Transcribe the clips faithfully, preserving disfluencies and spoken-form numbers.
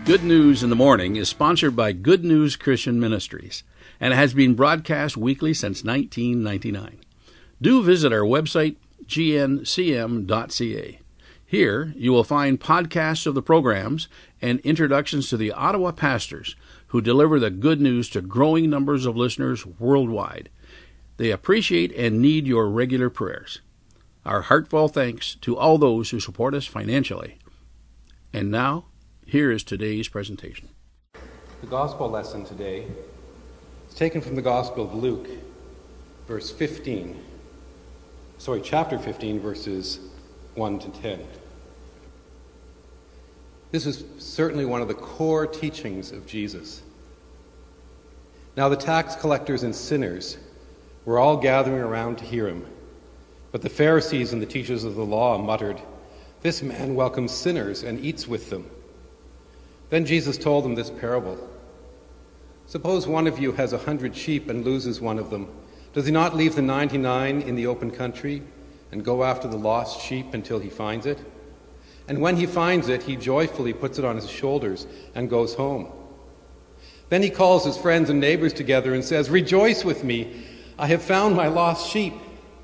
Good News in the Morning is sponsored by Good News Christian Ministries and has been broadcast weekly since nineteen ninety-nine. Do visit our website, g n c m dot c a. Here you will find podcasts of the programs and introductions to the Ottawa pastors who deliver the good news to growing numbers of listeners worldwide. They appreciate and need your regular prayers. Our heartfelt thanks to all those who support us financially. And now, here is today's presentation. The gospel lesson today is taken from the Gospel of Luke, verse fifteen. Sorry, chapter fifteen, verses one to ten. This is certainly one of the core teachings of Jesus. Now the tax collectors and sinners were all gathering around to hear him, but the Pharisees and the teachers of the law muttered, "This man welcomes sinners and eats with them." Then Jesus told them this parable. Suppose one of you has a hundred sheep and loses one of them. Does he not leave the ninety-nine in the open country and go after the lost sheep until he finds it? And when he finds it, he joyfully puts it on his shoulders and goes home. Then he calls his friends and neighbors together and says, "Rejoice with me, I have found my lost sheep."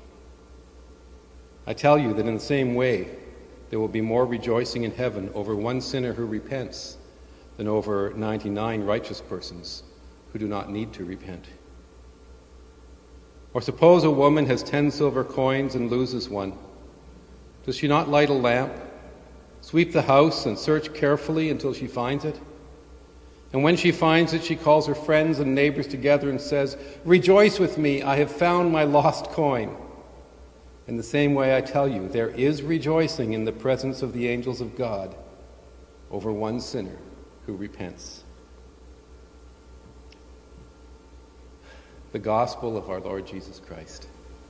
I tell you that in the same way, there will be more rejoicing in heaven over one sinner who repents than over ninety-nine righteous persons who do not need to repent. Or suppose a woman has ten silver coins and loses one. Does she not light a lamp, sweep the house, and search carefully until she finds it? And when she finds it, she calls her friends and neighbors together and says, "Rejoice with me, I have found my lost coin." In the same way, I tell you, there is rejoicing in the presence of the angels of God over one sinner who repents. The gospel of our Lord Jesus Christ.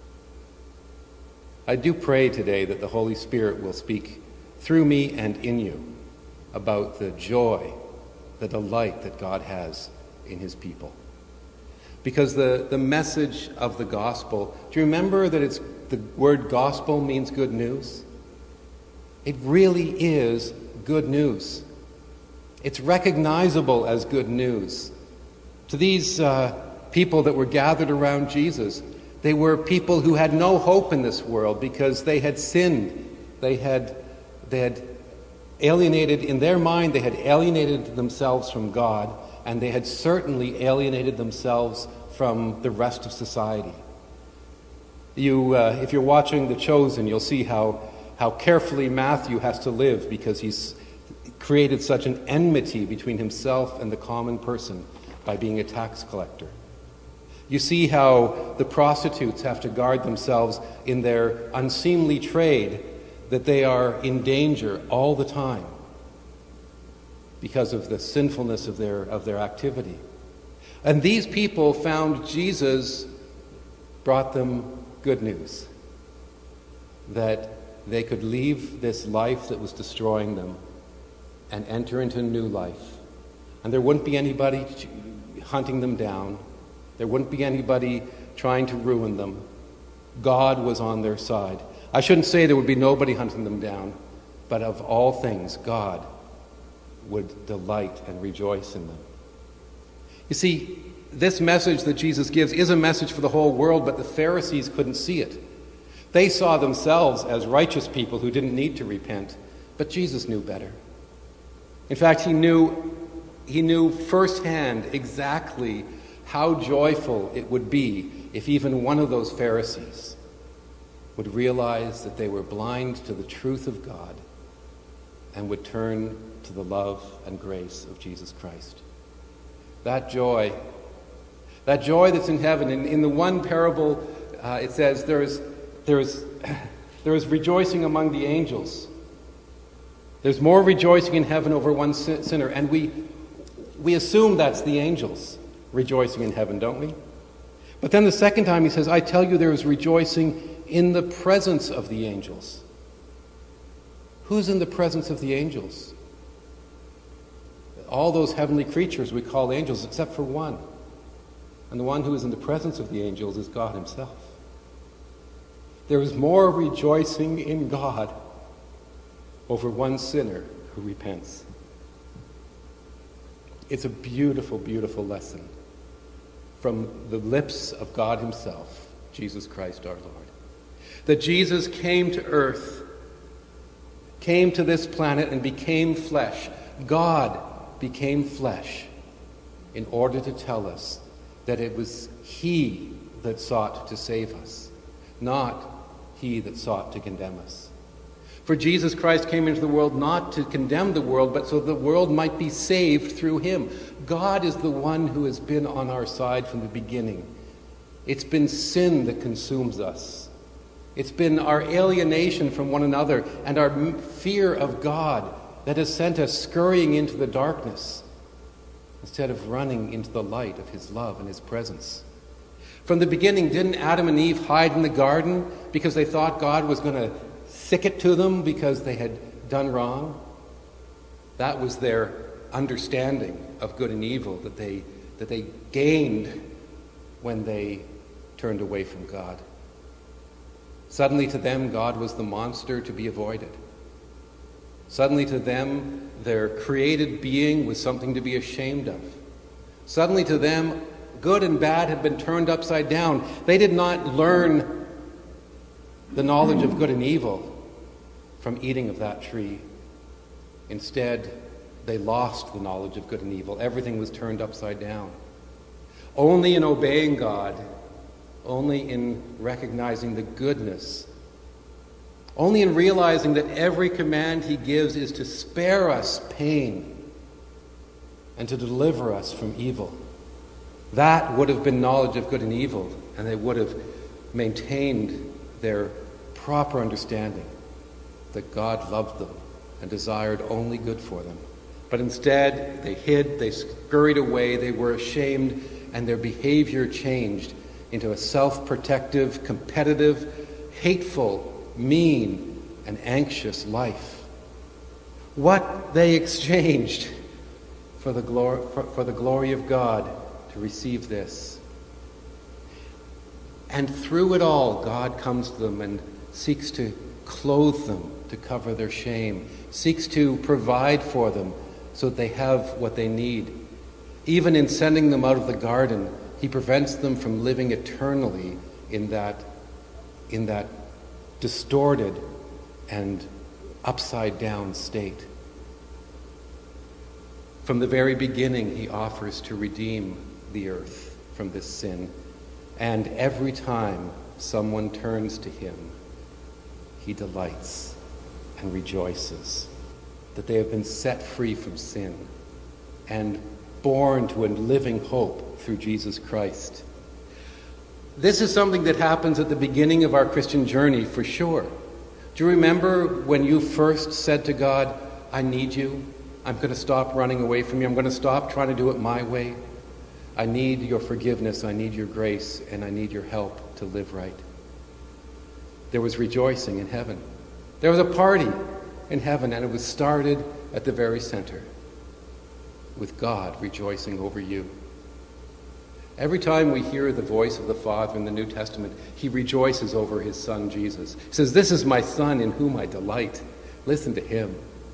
I do pray today that the Holy Spirit will speak through me and in you about the joy, the delight that God has in his people. Because the, the message of the gospel, do you remember that it's the word gospel means good news? It really is good news. It's recognizable as good news. To these uh, people that were gathered around Jesus, they were people who had no hope in this world because they had sinned. They had, they had alienated, in their mind, they had alienated themselves from God, and they had certainly alienated themselves from the rest of society. You, uh, if you're watching The Chosen, you'll see how, how carefully Matthew has to live because he's created such an enmity between himself and the common person by being a tax collector. You see how the prostitutes have to guard themselves in their unseemly trade, that they are in danger all the time because of the sinfulness of their, of their activity. And these people found Jesus brought them good news, that they could leave this life that was destroying them and enter into a new life. And there wouldn't be anybody hunting them down. There wouldn't be anybody trying to ruin them. God was on their side. I shouldn't say there would be nobody hunting them down, but of all things, God would delight and rejoice in them. You see, this message that Jesus gives is a message for the whole world, but the Pharisees couldn't see it. They saw themselves as righteous people who didn't need to repent, but Jesus knew better. In fact, he knew, he knew firsthand exactly how joyful it would be if even one of those Pharisees would realize that they were blind to the truth of God and would turn to the love and grace of Jesus Christ. That joy, that joy that's in heaven. In, in the one parable, uh, it says there is, there is, there is rejoicing among the angels. There's more rejoicing in heaven over one sin- sinner, and we we assume that's the angels rejoicing in heaven, don't we? But then the second time he says, "I tell you, there is rejoicing in the presence of the angels." Who's in the presence of the angels? All those heavenly creatures we call angels, except for one. And the one who is in the presence of the angels is God himself. There is more rejoicing in God over one sinner who repents. It's a beautiful, beautiful lesson from the lips of God himself, Jesus Christ our Lord. That Jesus came to earth, came to this planet and became flesh. God became flesh in order to tell us that it was he that sought to save us, not he that sought to condemn us. For Jesus Christ came into the world not to condemn the world, but so the world might be saved through him. God is the one who has been on our side from the beginning. It's been sin that consumes us. It's been our alienation from one another and our fear of God that has sent us scurrying into the darkness instead of running into the light of his love and his presence. From the beginning, didn't Adam and Eve hide in the garden because they thought God was going to sick it to them because they had done wrong? That was their understanding of good and evil that they, that they gained when they turned away from God. Suddenly to them, God was the monster to be avoided. Suddenly to them, their created being was something to be ashamed of. Suddenly to them, good and bad had been turned upside down. They did not learn the knowledge of good and evil from eating of that tree. Instead, they lost the knowledge of good and evil. Everything was turned upside down. Only in obeying God, only in recognizing the goodness, only in realizing that every command he gives is to spare us pain and to deliver us from evil. That would have been knowledge of good and evil, and they would have maintained their proper understanding that God loved them and desired only good for them. But instead, they hid, they scurried away, they were ashamed, and their behavior changed into a self-protective, competitive, hateful, mean, and anxious life. What they exchanged for the glory, for, for the glory of God to receive this. And through it all, God comes to them and seeks to clothe them, to cover their shame, seeks to provide for them so that they have what they need. Even in sending them out of the garden, he prevents them from living eternally in that, in that distorted and upside-down state. From the very beginning, he offers to redeem the earth from this sin. And every time someone turns to him, he delights and rejoices that they have been set free from sin and born to a living hope through Jesus Christ. This is something that happens at the beginning of our Christian journey, for sure. Do you remember when you first said to God, I need you. I'm going to stop running away from you. I'm going to stop trying to do it my way. I need your forgiveness. I need your grace. And I need your help to live right. There was rejoicing in heaven. There was a party in heaven, and it was started at the very center, with God rejoicing over you. Every time we hear the voice of the Father in the New Testament, he rejoices over his Son, Jesus. He says, this is my Son in whom I delight. Listen to him.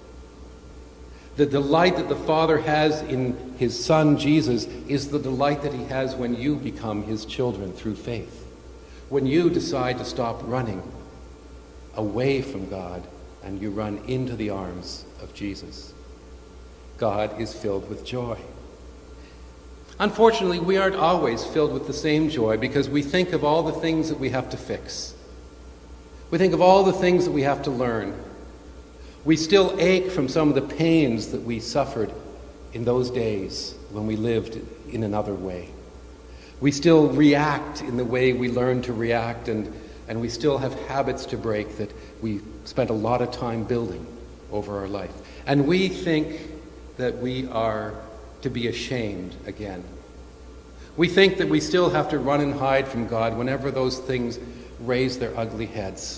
The delight that the Father has in his Son, Jesus, is the delight that he has when you become his children through faith. When you decide to stop running away from God and you run into the arms of Jesus. God is filled with joy. Unfortunately, we aren't always filled with the same joy because we think of all the things that we have to fix. We think of all the things that we have to learn. We still ache from some of the pains that we suffered in those days when we lived in another way. We still react in the way we learned to react, and, and we still have habits to break that we spent a lot of time building over our life. And we think that we are to be ashamed again. We think that we still have to run and hide from God whenever those things raise their ugly heads.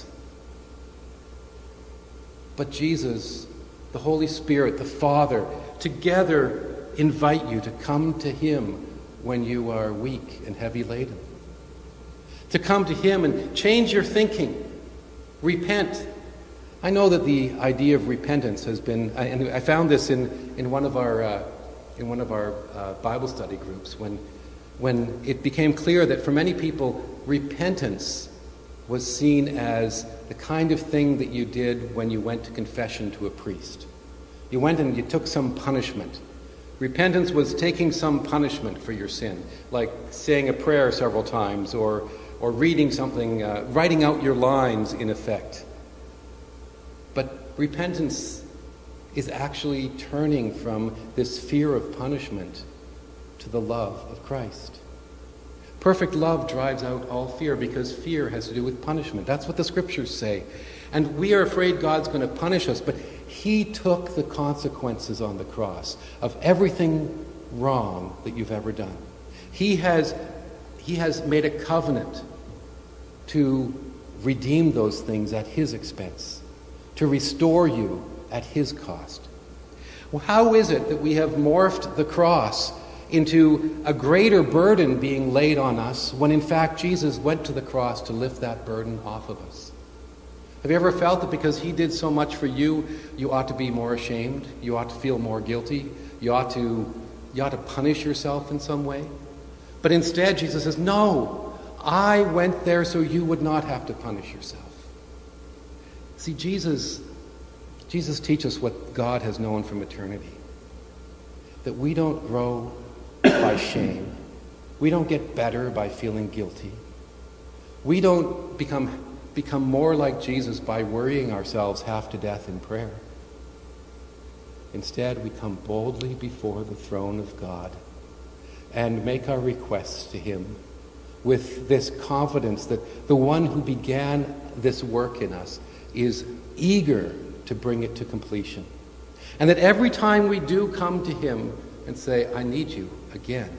But Jesus, the Holy Spirit, the Father, together invite you to come to him when you are weak and heavy laden. To come to him and change your thinking. Repent. I know that the idea of repentance has been, and I found this in, in one of our uh, in one of our uh, Bible study groups when, when it became clear that for many people, repentance was seen as the kind of thing that you did when you went to confession to a priest. You went and you took some punishment. Repentance was taking some punishment for your sin, like saying a prayer several times or, or reading something, uh, writing out your lines in effect. But repentance is actually turning from this fear of punishment to the love of Christ. Perfect love drives out all fear because fear has to do with punishment. That's what the scriptures say. And we are afraid God's going to punish us, but he took the consequences on the cross of everything wrong that you've ever done. He has, he has made a covenant to redeem those things at his expense, to restore you at his cost. Well, how is it that we have morphed the cross into a greater burden being laid on us when in fact Jesus went to the cross to lift that burden off of us? Have you ever felt that because he did so much for you, you ought to be more ashamed? You ought to feel more guilty? You ought to, you ought to punish yourself in some way? But instead, Jesus says, no, I went there so you would not have to punish yourself. See, Jesus, Jesus teaches what God has known from eternity. That we don't grow by shame. We don't get better by feeling guilty. We don't become become more like Jesus by worrying ourselves half to death in prayer. Instead, we come boldly before the throne of God and make our requests to him with this confidence that the one who began this work in us is eager to bring it to completion. And that every time we do come to him and say, I need you again,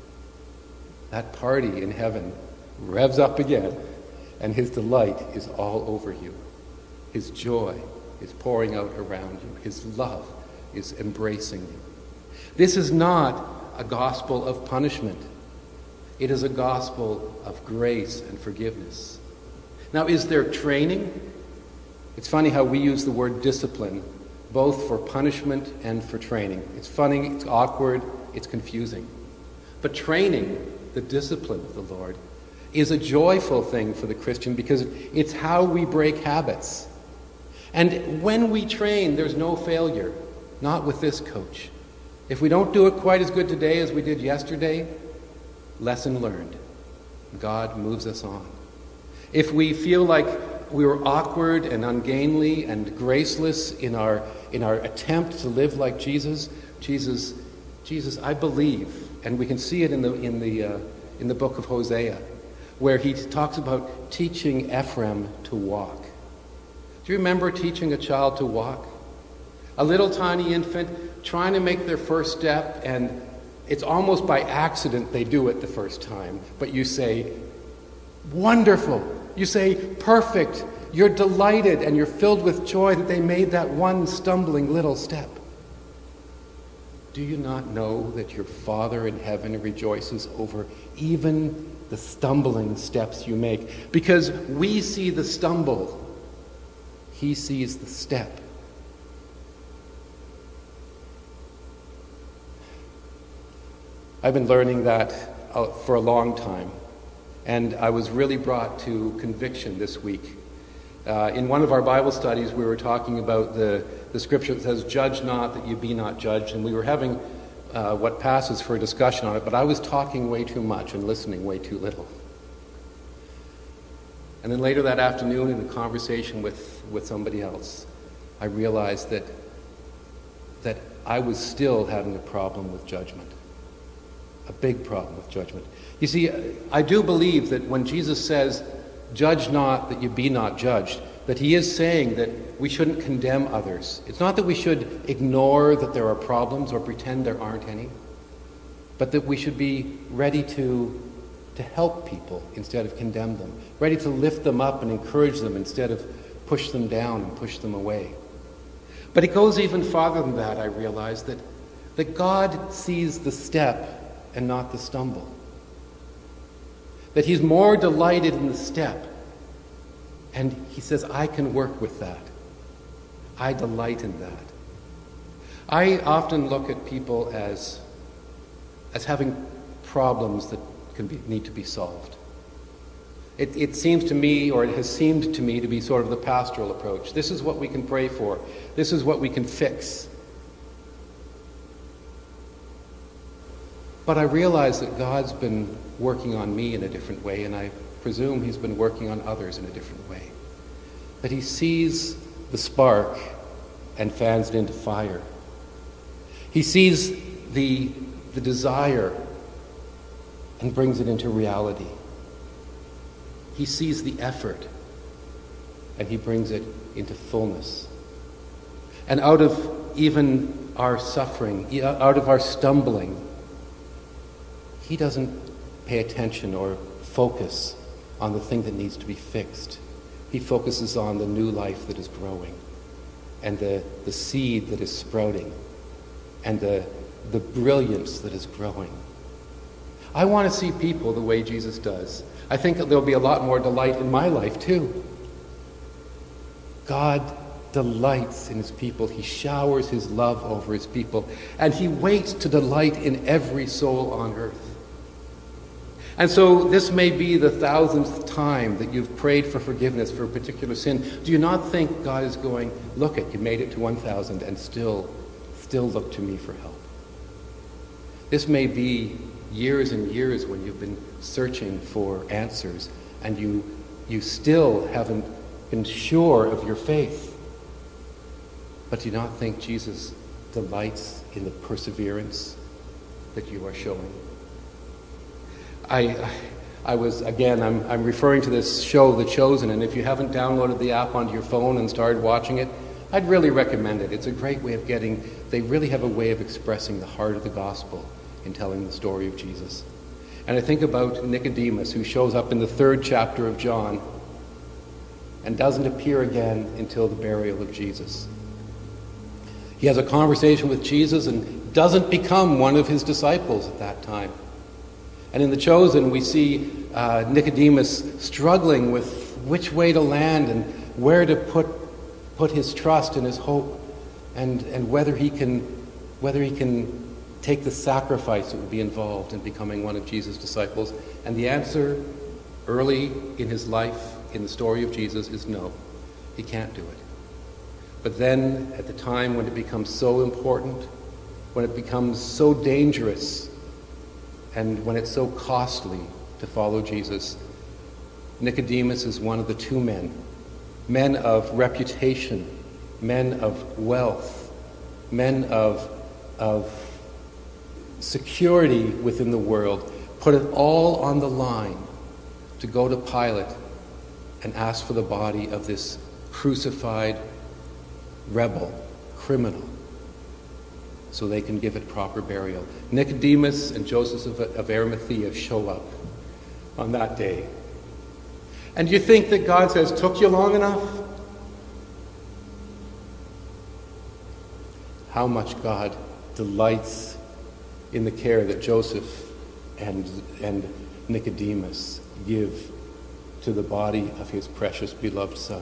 that party in heaven revs up again. And his delight is all over you. His joy is pouring out around you. His love is embracing you. This is not a gospel of punishment. It is a gospel of grace and forgiveness. Now, is there training? It's funny how we use the word discipline, both for punishment and for training. It's funny, it's awkward, it's confusing. But training, the discipline of the Lord, is a joyful thing for the Christian because it's how we break habits. And when we train, there's no failure. Not with this coach. If we don't do it quite as good today as we did yesterday, lesson learned. God moves us on. If we feel like we were awkward and ungainly and graceless in our in our attempt to live like Jesus, Jesus, Jesus, I believe, and we can see it in the in the uh, in the book of Hosea, where he talks about teaching Ephraim to walk. Do you remember teaching a child to walk? A little tiny infant trying to make their first step, and it's almost by accident they do it the first time. But you say, wonderful. You say, perfect. You're delighted and you're filled with joy that they made that one stumbling little step. Do you not know that your Father in heaven rejoices over even the stumbling steps you make? Because we see the stumble, he sees the step. I've been learning that uh, for a long time, and I was really brought to conviction this week. Uh, in one of our Bible studies, we were talking about the, the scripture that says, judge not that you be not judged, and we were having uh, what passes for a discussion on it, but I was talking way too much and listening way too little. And then later that afternoon, in a conversation with, with somebody else, I realized that, that I was still having a problem with judgment. A big problem with judgment. You see, I do believe that when Jesus says, judge not that you be not judged, that he is saying that we shouldn't condemn others. It's not that we should ignore that there are problems or pretend there aren't any, but that we should be ready to, to help people instead of condemn them, ready to lift them up and encourage them instead of push them down and push them away. But it goes even farther than that, I realize, that, that God sees the step and not the stumble. That he's more delighted in the step. And he says, I can work with that. I delight in that. I often look at people as as having problems that can be, need to be solved. It, it seems to me, or it has seemed to me, to be sort of the pastoral approach. This is what we can pray for. This is what we can fix. But I realize that God's been working on me in a different way, and I presume he's been working on others in a different way. That he sees the spark and fans it into fire. He sees the, the desire and brings it into reality. He sees the effort and he brings it into fullness. And out of even our suffering, out of our stumbling, he doesn't pay attention or focus on the thing that needs to be fixed. He focuses on the new life that is growing and the, the seed that is sprouting and the, the brilliance that is growing. I want to see people the way Jesus does. I think there'll be a lot more delight in my life too. God delights in his people. He showers his love over his people, and he waits to delight in every soul on earth. And so this may be the thousandth time that you've prayed for forgiveness for a particular sin. Do you not think God is going, look it, you made it to one thousand and still, still look to me for help? This may be years and years when you've been searching for answers and you, you still haven't been sure of your faith. But do you not think Jesus delights in the perseverance that you are showing? I, I was, again, I'm, I'm referring to this show, The Chosen, and if you haven't downloaded the app onto your phone and started watching it, I'd really recommend it. It's a great way of getting, they really have a way of expressing the heart of the gospel in telling the story of Jesus. And I think about Nicodemus, who shows up in the third chapter of John and doesn't appear again until the burial of Jesus. He has a conversation with Jesus and doesn't become one of his disciples at that time. And in The Chosen, we see uh, Nicodemus struggling with which way to land and where to put put his trust and his hope, and, and whether he can whether he can take the sacrifice that would be involved in becoming one of Jesus' disciples. And the answer, early in his life, in the story of Jesus, is no. He can't do it. But then, at the time when it becomes so important, when it becomes so dangerous, and when it's so costly to follow Jesus, Nicodemus is one of the two men, men of reputation, men of wealth, men of, of security within the world, put it all on the line to go to Pilate and ask for the body of this crucified rebel, criminal, so they can give it proper burial. Nicodemus and Joseph of, of Arimathea show up on that day. And you think that God says, took you long enough? How much God delights in the care that Joseph and, and Nicodemus give to the body of his precious beloved Son.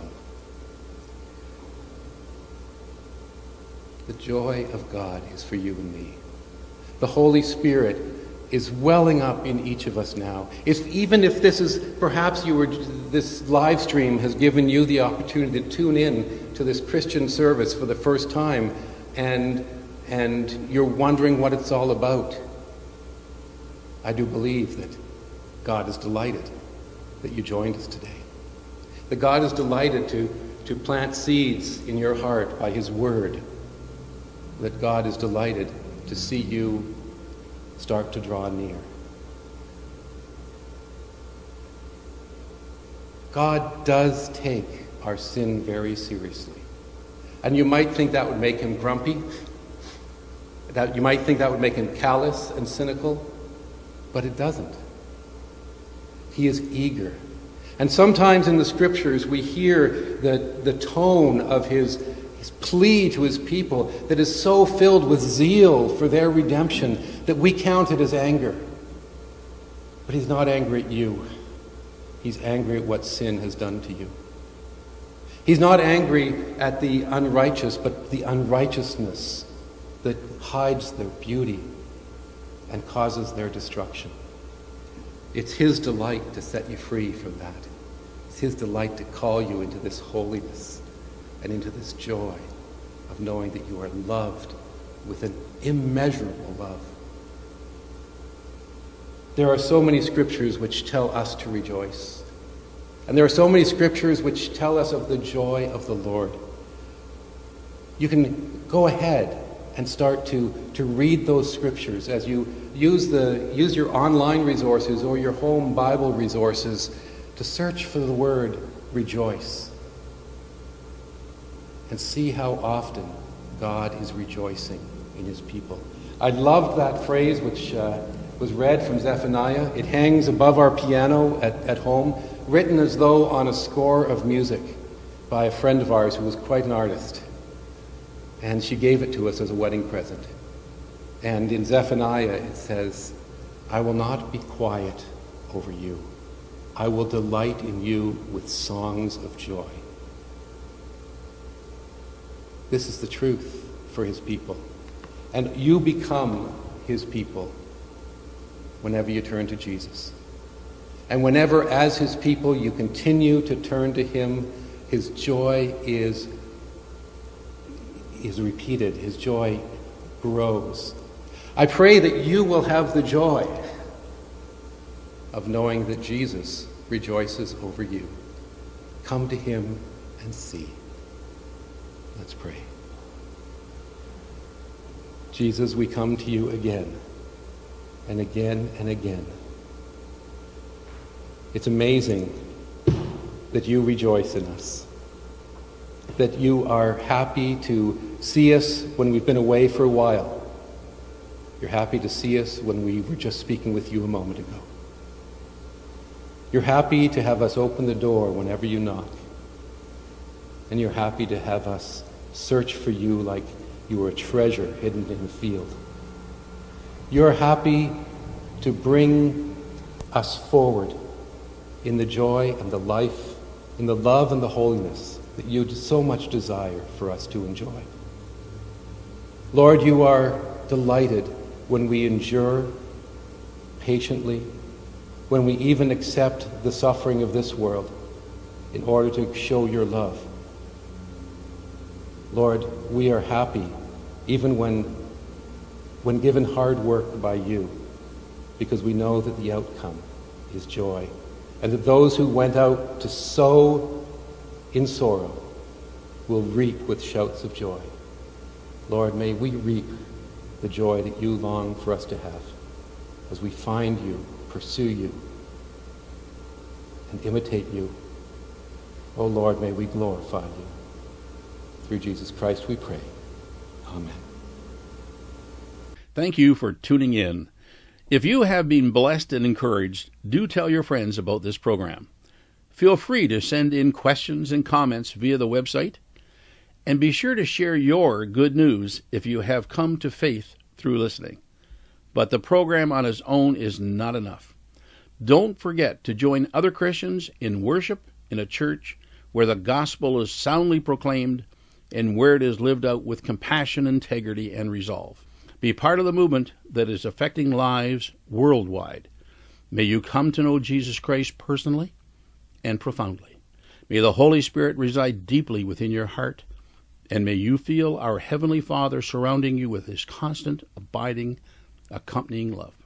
The joy of God is for you and me. The Holy Spirit is welling up in each of us now. If, even if this is, perhaps you were, this live stream has given you the opportunity to tune in to this Christian service for the first time, and, and you're wondering what it's all about. I do believe that God is delighted that you joined us today. That God is delighted to, to plant seeds in your heart by his word. That God is delighted to see you start to draw near. God does take our sin very seriously. And you might think that would make him grumpy. That you might think that would make him callous and cynical. But it doesn't. He is eager. And sometimes in the scriptures we hear the, the tone of his His plea to his people that is so filled with zeal for their redemption that we count it as anger. But he's not angry at you. He's angry at what sin has done to you. He's not angry at the unrighteous, but the unrighteousness that hides their beauty. and causes their destruction. It's his delight to set you free from that. It's his delight to call you into this holiness and into this joy of knowing that you are loved with an immeasurable love. There are so many scriptures which tell us to rejoice. And there are so many scriptures which tell us of the joy of the Lord. You can go ahead and start to, to read those scriptures as you use, the, use your online resources or your home Bible resources to search for the word rejoice. And see how often God is rejoicing in his people. I loved that phrase which uh, was read from Zephaniah. It hangs above our piano at, at home, written as though on a score of music by a friend of ours who was quite an artist. And she gave it to us as a wedding present. And in Zephaniah it says, I will not be quiet over you. I will delight in you with songs of joy. This is the truth for his people. And you become his people whenever you turn to Jesus. And whenever, as his people, you continue to turn to him, his joy is, is repeated. His joy grows. I pray that you will have the joy of knowing that Jesus rejoices over you. Come to him and see. Let's pray. Jesus, we come to you again and again and again. It's amazing that you rejoice in us, that you are happy to see us when we've been away for a while. You're happy to see us when we were just speaking with you a moment ago. You're happy to have us open the door whenever you knock. And you're happy to have us search for you like you were a treasure hidden in a field. You're happy to bring us forward in the joy and the life, in the love and the holiness that you so much desire for us to enjoy. Lord, you are delighted when we endure patiently, when we even accept the suffering of this world in order to show your love. Lord, we are happy even when, when given hard work by you, because we know that the outcome is joy, and that those who went out to sow in sorrow will reap with shouts of joy. Lord, may we reap the joy that you long for us to have as we find you, pursue you, and imitate you. Oh Lord, may we glorify you. Through Jesus Christ we pray. Amen. Thank you for tuning in. If you have been blessed and encouraged, do tell your friends about this program. Feel free to send in questions and comments via the website, and be sure to share your good news if you have come to faith through listening. But the program on its own is not enough. Don't forget to join other Christians in worship in a church where the gospel is soundly proclaimed and where it is lived out with compassion, integrity, and resolve. Be part of the movement that is affecting lives worldwide. May you come to know Jesus Christ personally and profoundly. May the Holy Spirit reside deeply within your heart, and may you feel our Heavenly Father surrounding you with his constant, abiding, accompanying love.